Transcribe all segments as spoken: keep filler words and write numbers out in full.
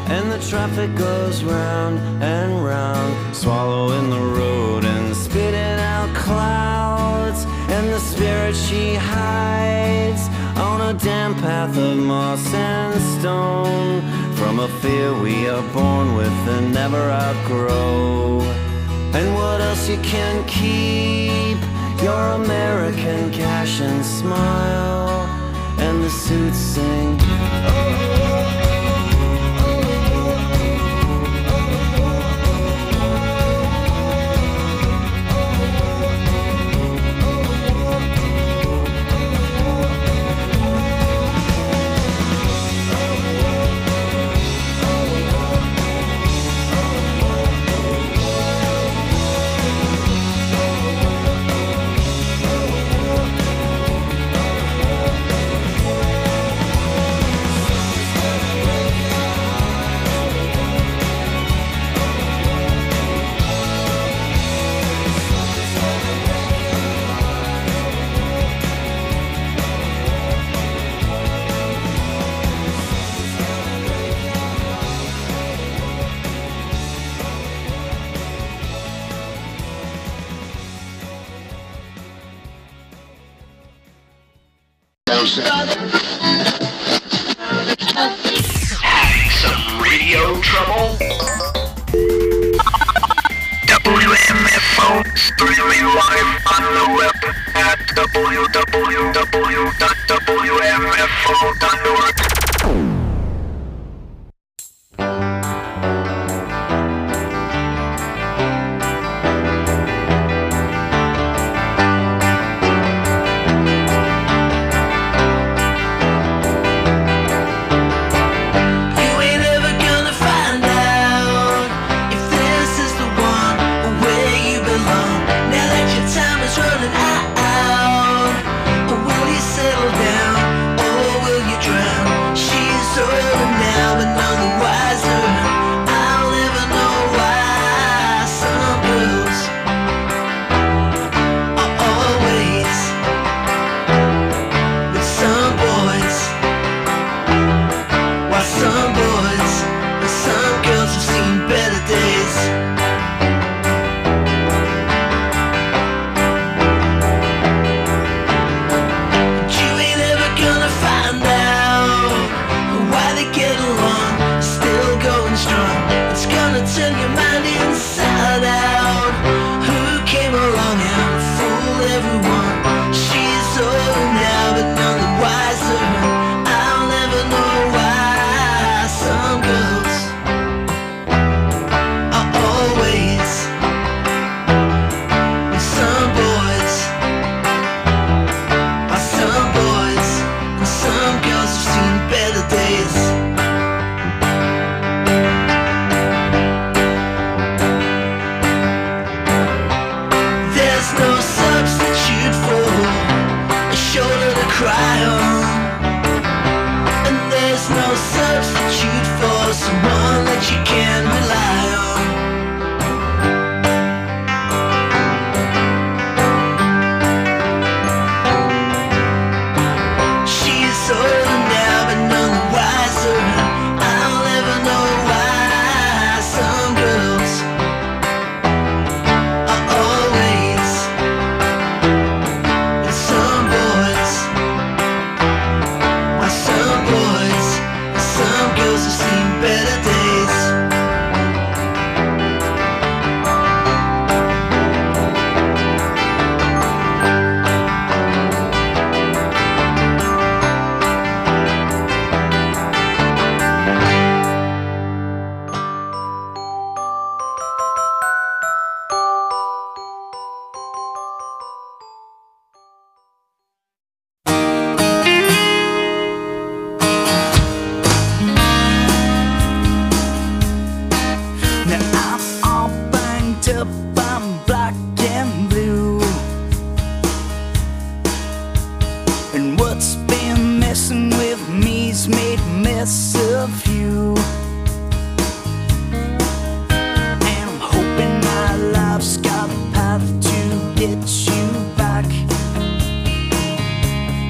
and the traffic goes round and round, swallowing the road and spitting out clouds. And the spirit she hides on a damp path of moss and stone, from a fear we are born with and never outgrow. And what else you can keep? Your American cash and smile, and the suits sing. Having some radio trouble? W M F O streaming live on the web at w w w dot w m f o dot org.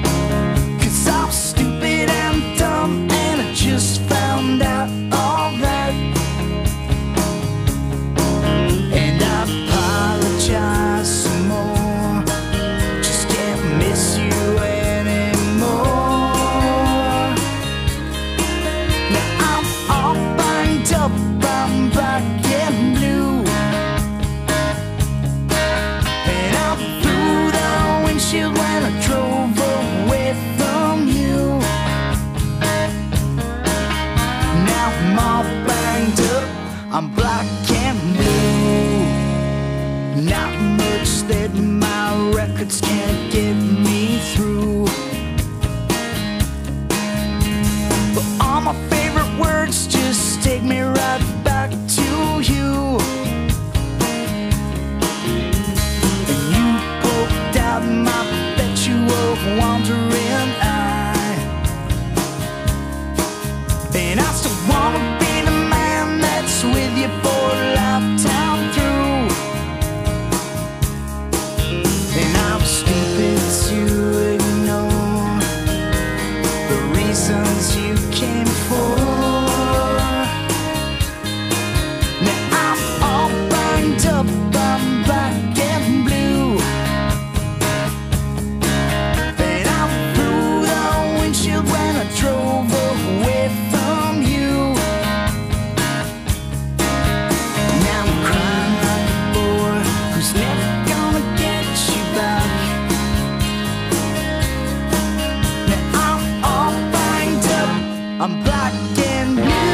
Cause I'm stupid and dumb, and I just found out all that. words just take me right back to you. And you poked out my perpetual wandering eye. And I still wanna be the man that's with you for a lifetime through. And I'm stupid to ignore the reasons you came for. Now I'm all burned up, I'm black and blue. And I'm through the windshield when I drove away from you. Now I'm crying like a boy who's never gonna get you back. Now I'm all banged up, I'm black and blue.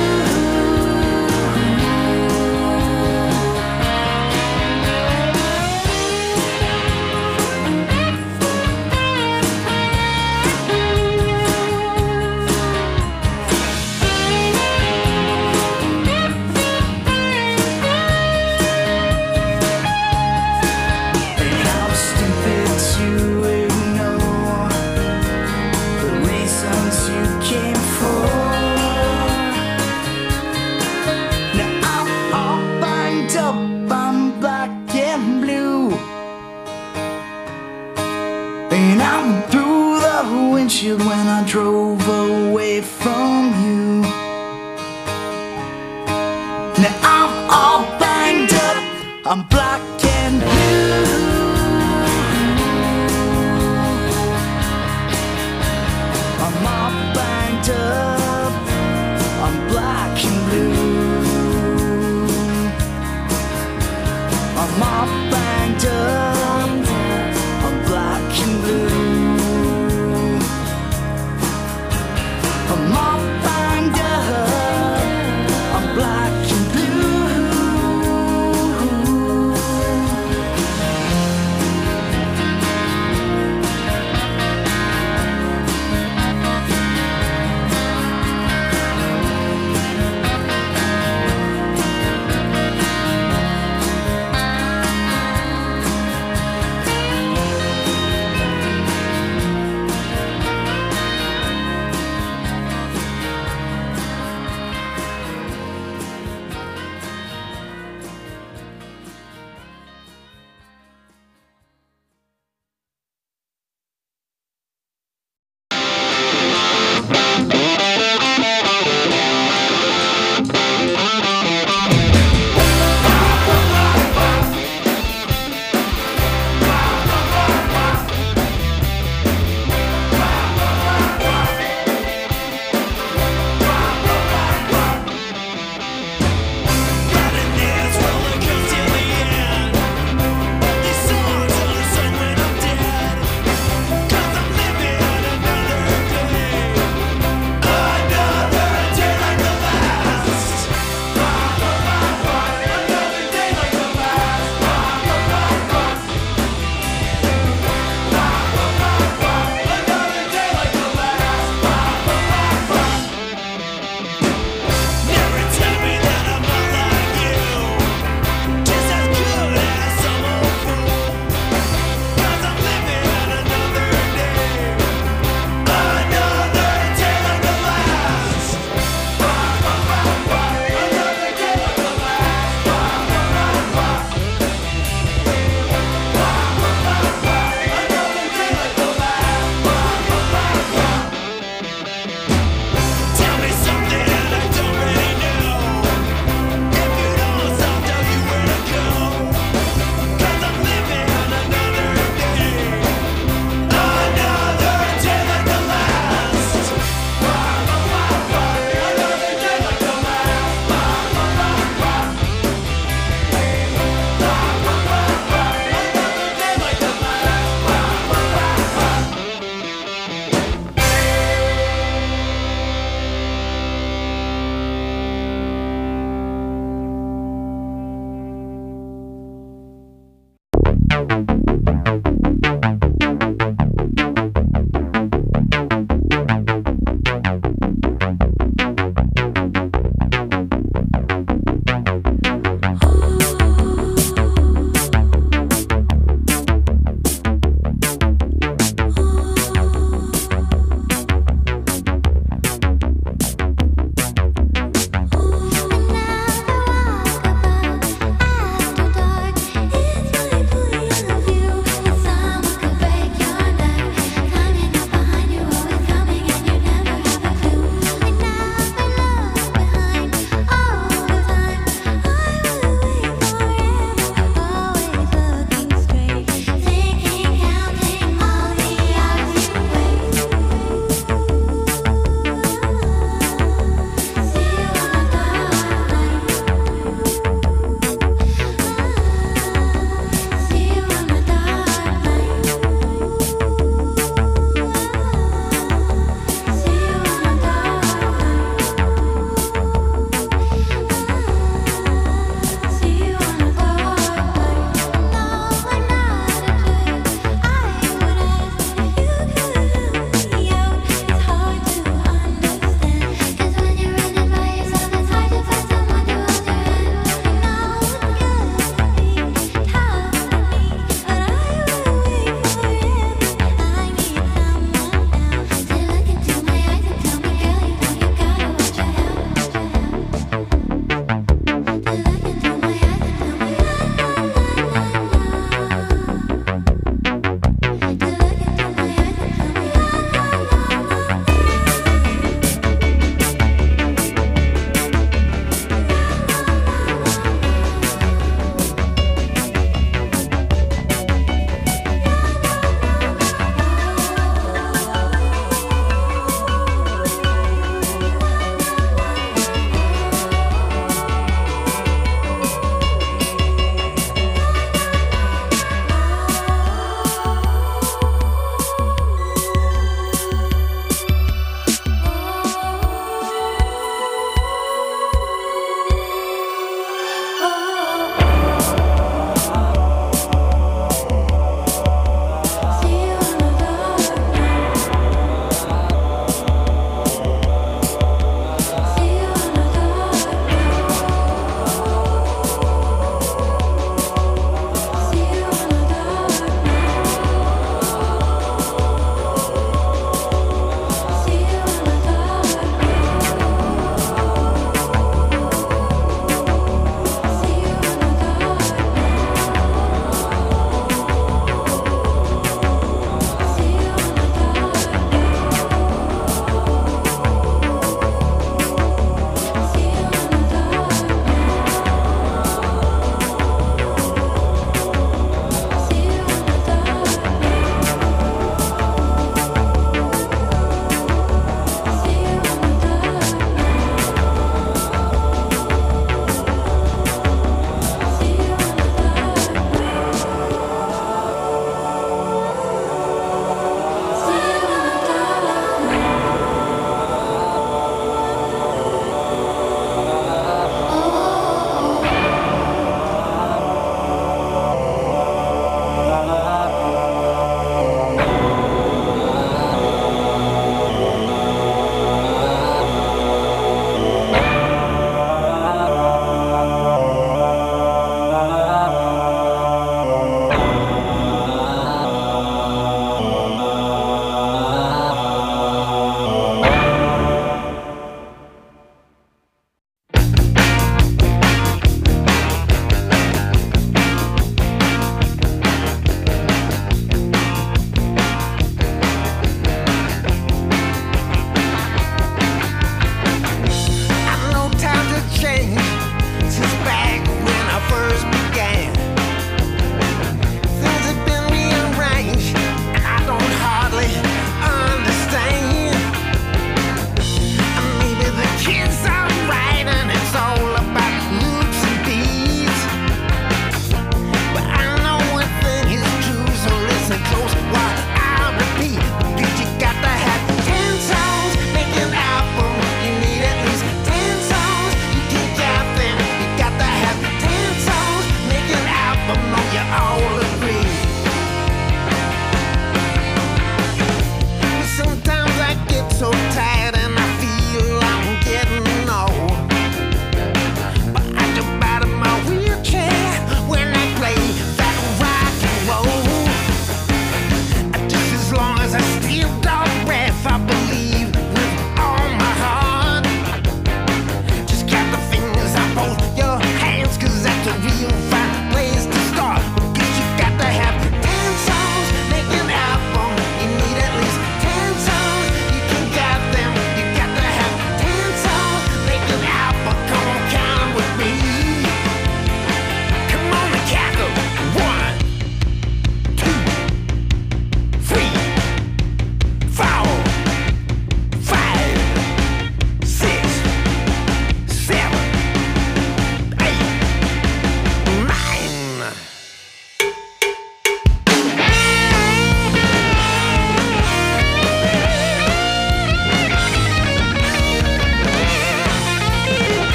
And I'm stupid to ignore the reasons you came for. Now I'm all banged up, I'm black and blue. And I'm through the windshield when I drove away from you. Now I'm all banged up, I'm black and blue. I'm all banged up, I'm black and blue. I'm all banged up, I'm black and blue. I'm all banged up, I'm black and blue.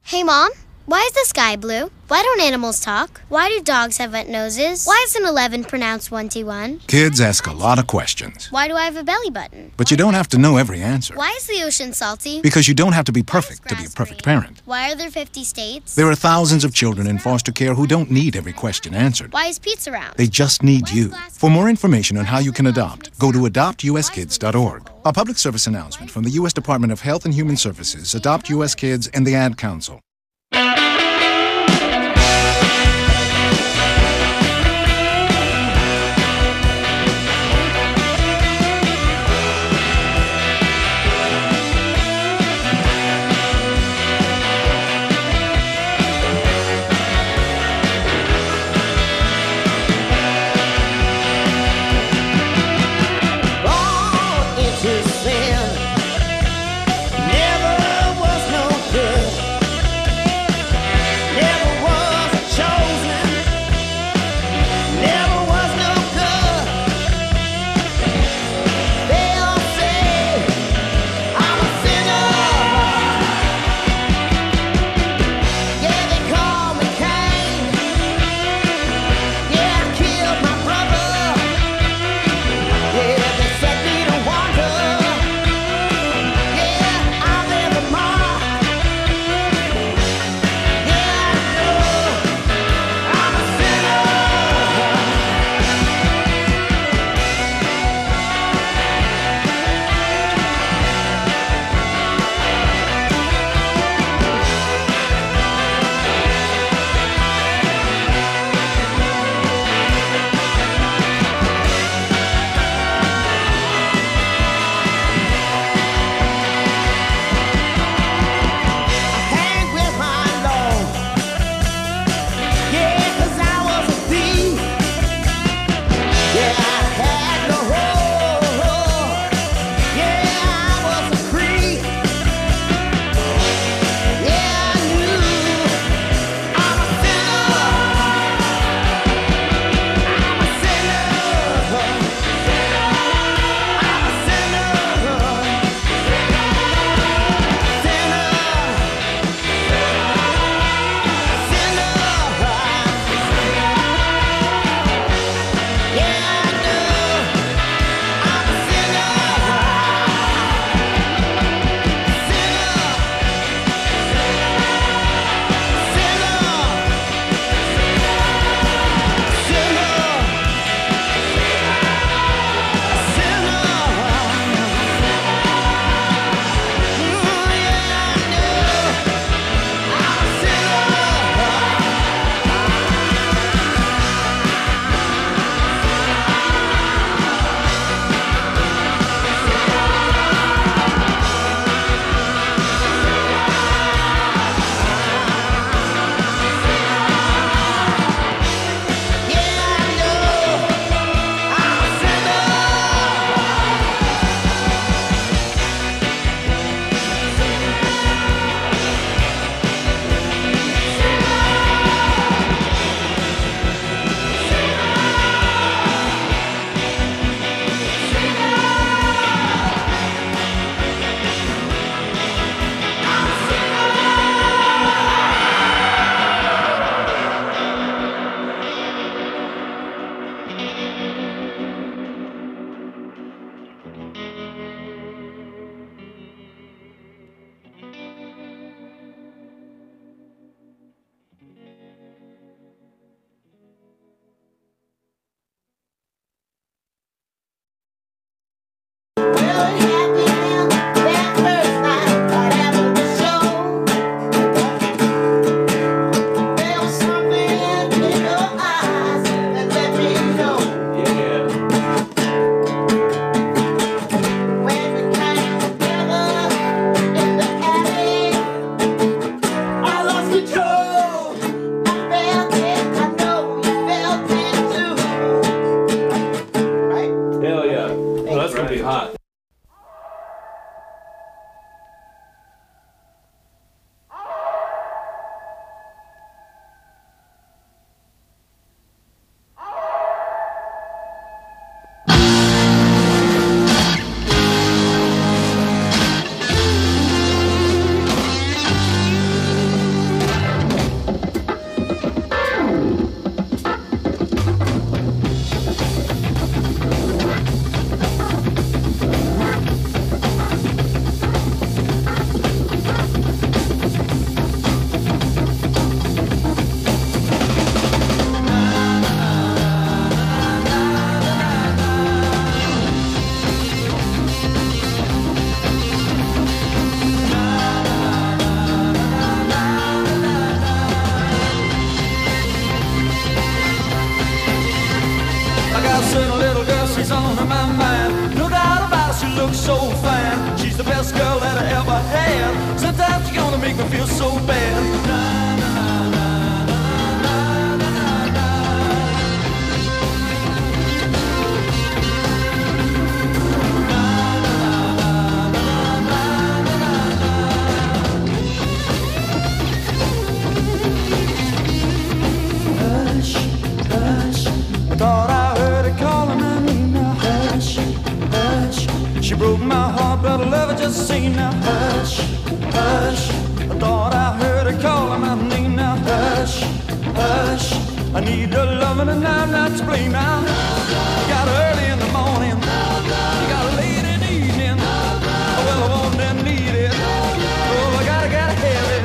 Hey, Mom, why is the sky blue? Why don't animals talk? Why do dogs have wet noses? Why is an eleven pronounced twenty-one? Kids ask a lot of questions. Why do I have a belly button? But you don't have to know every answer. Why is the ocean salty? Because you don't have to be perfect to be a perfect parent. Why are there fifty states? There are thousands of children in foster care who don't need every question answered. Why is pizza round? They just need you. For more information on how you can adopt, go to adopt u s kids dot org. A public service announcement from the U S Department of Health and Human Services, Adopt U S Kids, and the Ad Council. Never was no good. looks so fine. She's the best girl that I ever had. Sometimes you're gonna make me feel so bad. Na, na, na, na, na, na, na. Hush, hush, I thought I heard her calling my name now. Hush, hush, she broke my heart, but I love her just the same now. Hush, hush, I thought I heard her calling my name now. Hush, hush, I need her loving and I'm not to blame now. You got her early in the morning, you got her late in the evening. Oh, well, I want and need it. Oh, I gotta, gotta have it.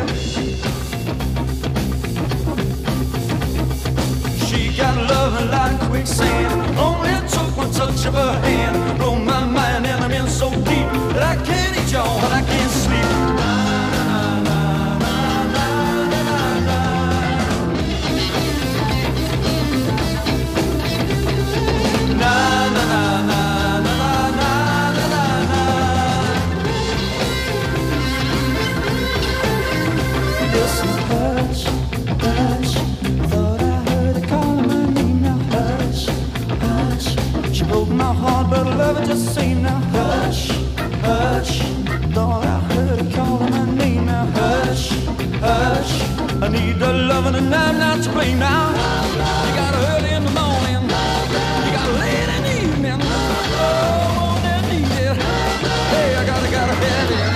She got loving like quicksand. Only took one touch of her hand. Blow my mind and I'm in so deep that I can't eat y'all, but I can't sleep. Na, na, na, na, na, na, na, na. Na, na, na, na, na, na, na, na, na. Listen, hush, hush, thought I heard her calling my name now. Hush, hush, she broke my heart, but I love her just the same now. Hush, hush, thought I heard her calling my name now. Hush, hush, I need the loving and I'm not to blame now. You got her early in the morning, you got her late in the evening. Oh, won't I need it? Hey, I gotta, gotta have it.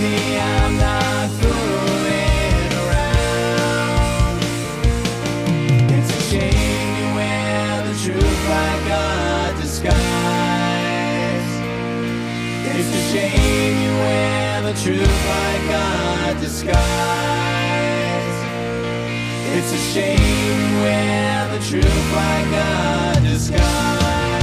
me I'm not fooling around. It's a shame you wear the truth like a disguise. It's a shame you wear the truth like a disguise. It's a shame you wear the truth like a disguise.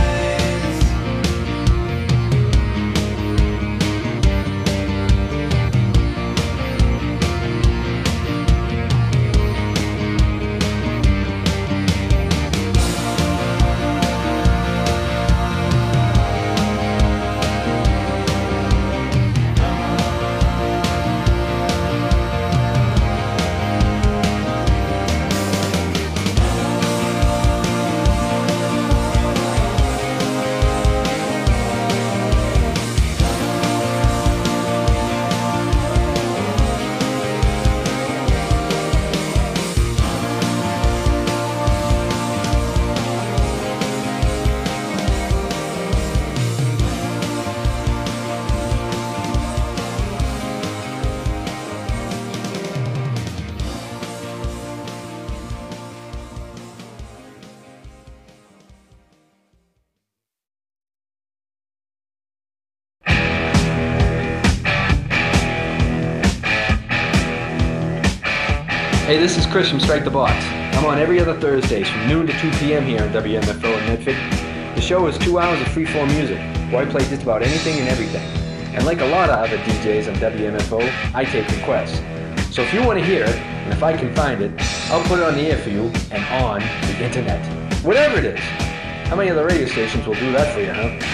Hey, this is Chris from Strike the Box. I'm on every other Thursdays from noon to two p.m. here on W M F O in Medford. The show is two hours of freeform music, where I play just about anything and everything. And like a lot of other D Js on W M F O, I take requests. So if you want to hear it, and if I can find it, I'll put it on the air for you and on the internet. Whatever it is. How many other radio stations will do that for you, huh?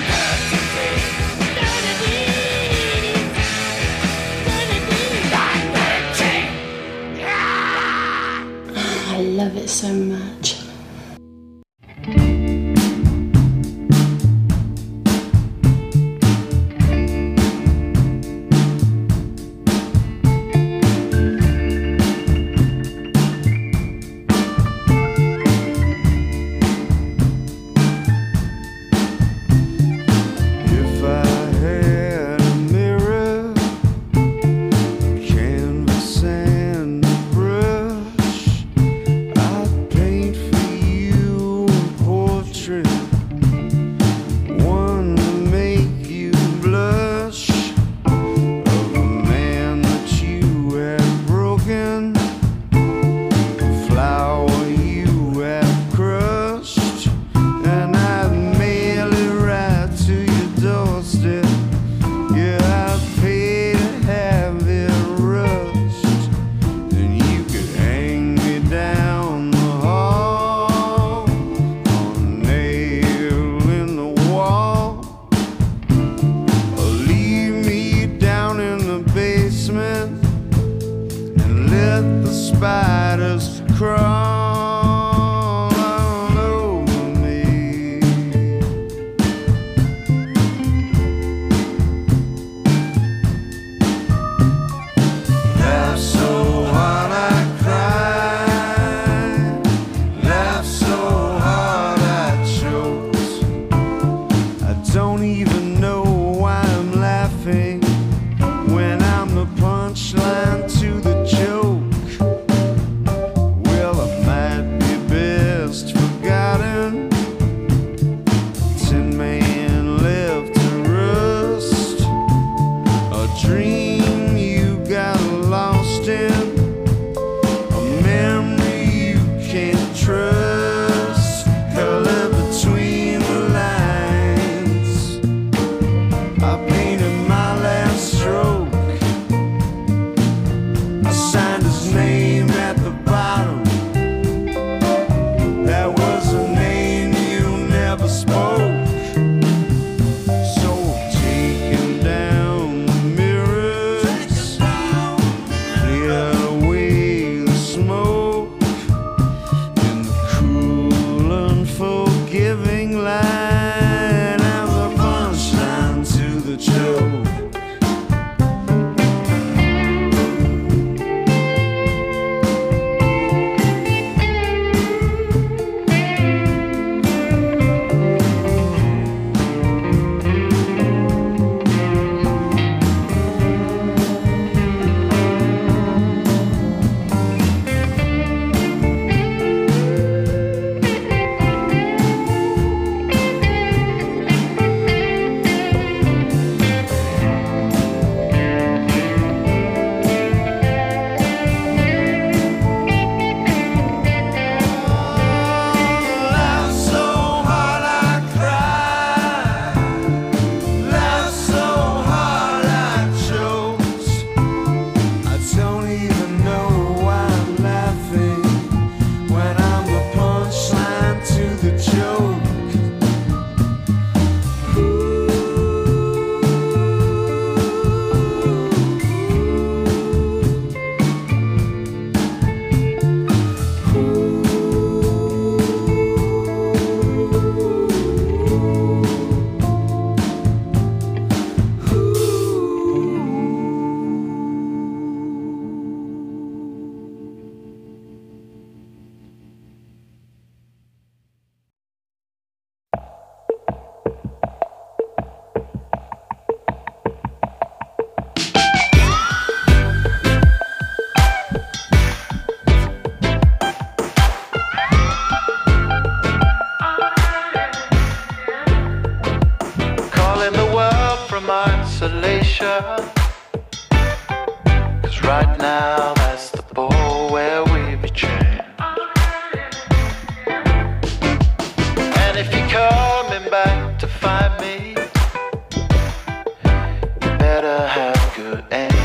I love it so much. Spoke. So taking down the mirror now that's the ball where we betray. And if you're coming back to find me, you better have good aim.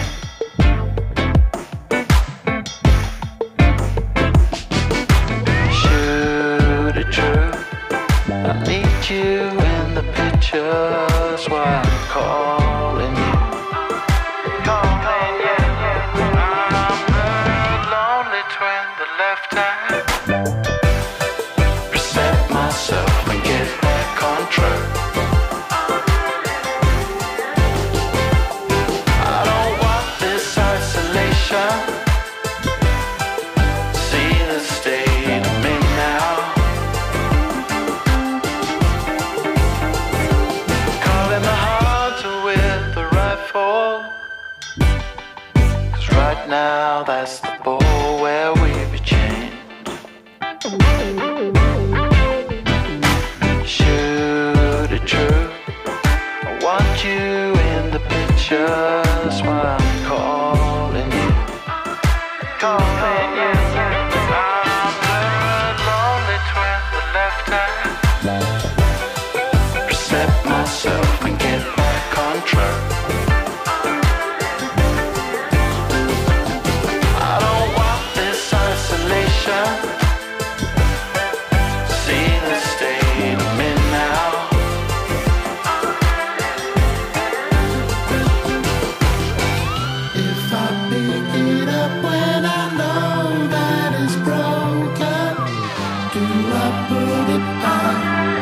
Shoot it true, I need you in the pictures while I'm calling you. Calling you. I'm the lonely twin that left hand. Reset myself and get back on track. I don't want this isolation. See the state I'm in now. Calling the hunter with the rifle. 'Cause right now that's the ball where we be chained. Shoot it true, I want you in the pictures while I'm calling you. Calling you. I'm the lonely twin that left hand. Reset myself and get back on track. I don't want this isolation. See the state I'm in now. If I pick it up when I know that it's broken, do I put it back?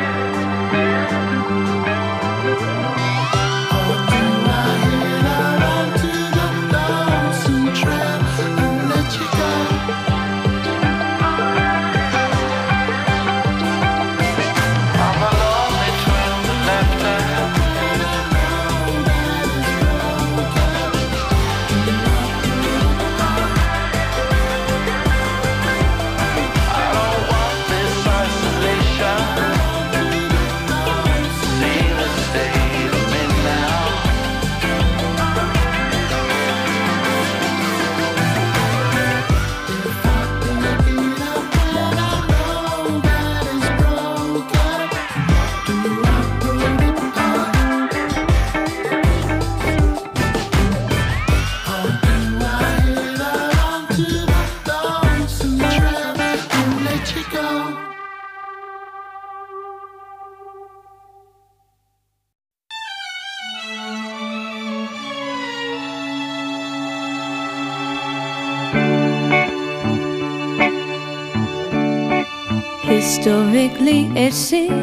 Or do I hit out onto the lonesome trail and let you go? I'm a lonely twin that left hand. I don't want this isolation. See the state I'm in now. If I pick it up when I know that it's broken, do I put it back? Or do I hit out onto the lonesome trail and let you go? Historically, it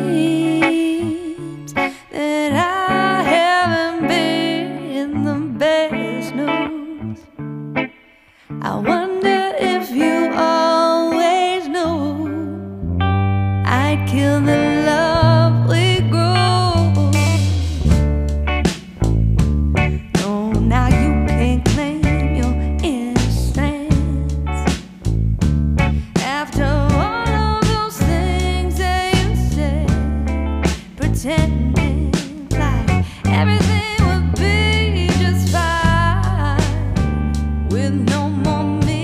seems that I haven't been the best news. I wonder if you always knew I'd kill the love we grew. No, now you can't claim your innocence after all of those things that you said, pretending like everything would be just fine with no more me.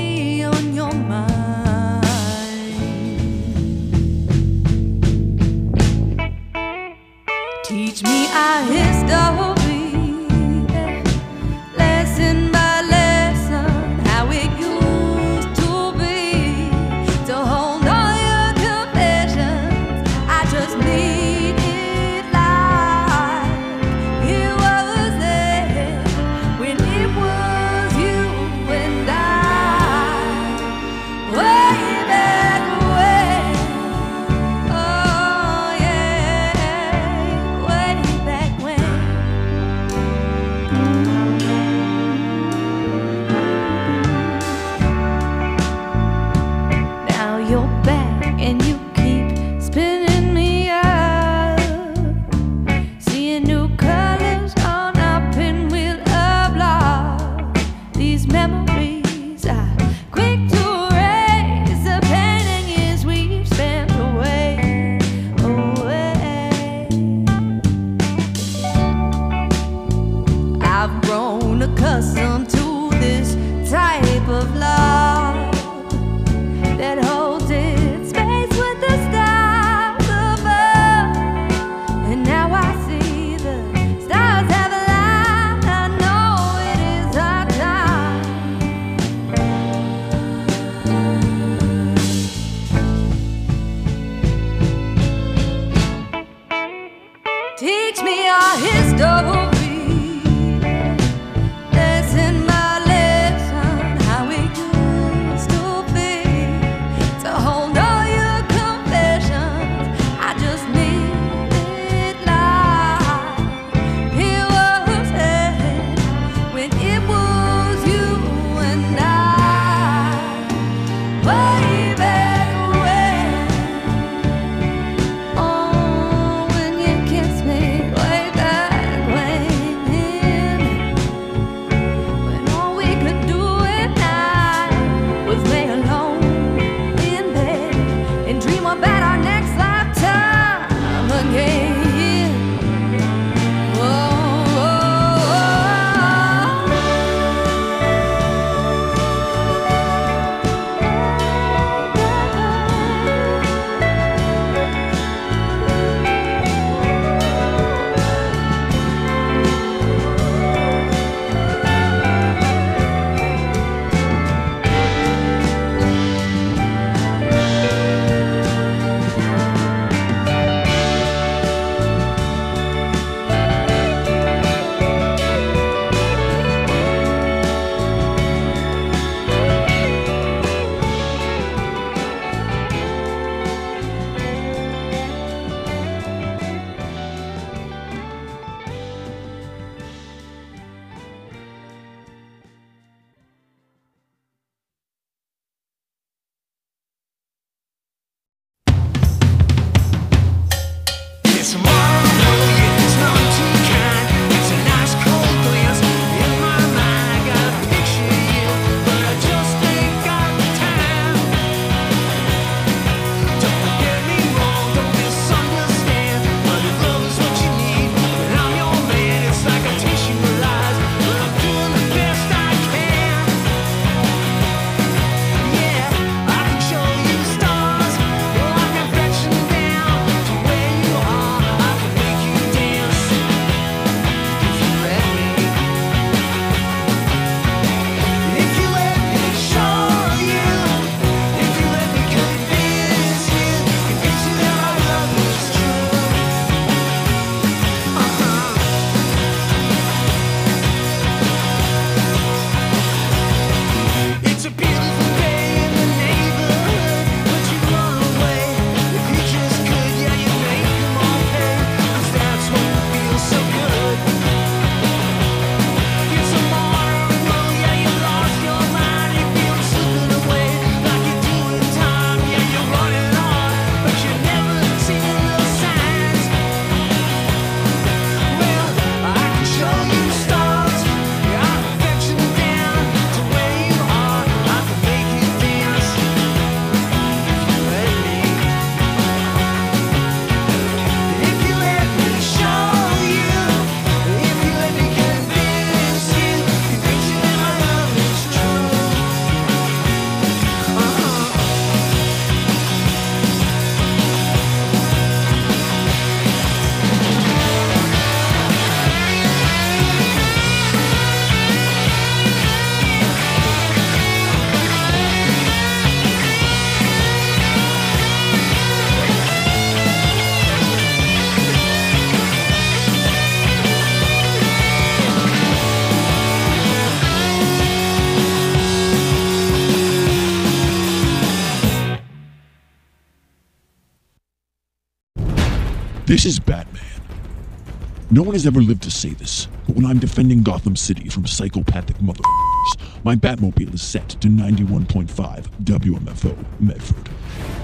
This is Batman. No one has ever lived to say this, but when I'm defending Gotham City from psychopathic motherfuckers, my Batmobile is set to ninety-one point five W M F O Medford.